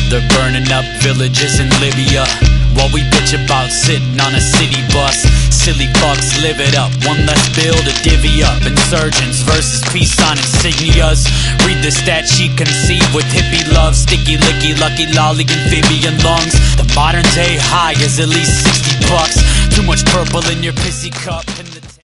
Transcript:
They're burning up villages in Libya while we bitch about sitting on a city bus. Silly fucks, live it up. One less bill to divvy up. Insurgents versus peace sign insignias. Read the stat sheet conceived with hippie love. Sticky, licky, lucky, lolly, amphibian lungs. The modern day high is at least $60. Too much purple in your pissy cup.